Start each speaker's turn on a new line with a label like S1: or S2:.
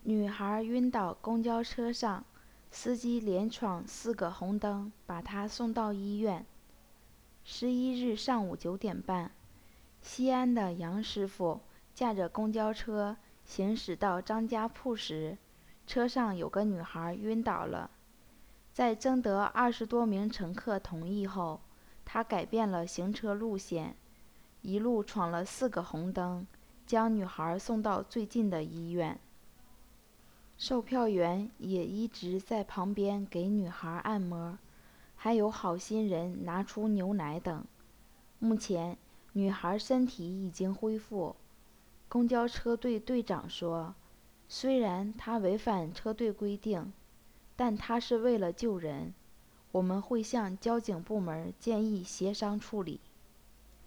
S1: 女孩晕倒公交车上，司机连闯4个红灯，把她送到医院。11日上午9点半，西安的杨师傅驾着公交车行驶到张家铺时，车上有个女孩晕倒了。在征得20多名乘客同意后，他改变了行车路线，一路闯了4个红灯，将女孩送到最近的医院。售票员也一直在旁边给女孩按摩，还有好心人拿出牛奶等。目前，女孩身体已经恢复。公交车队队长说，虽然她违反车队规定，但她是为了救人，我们会向交警部门建议协商处理。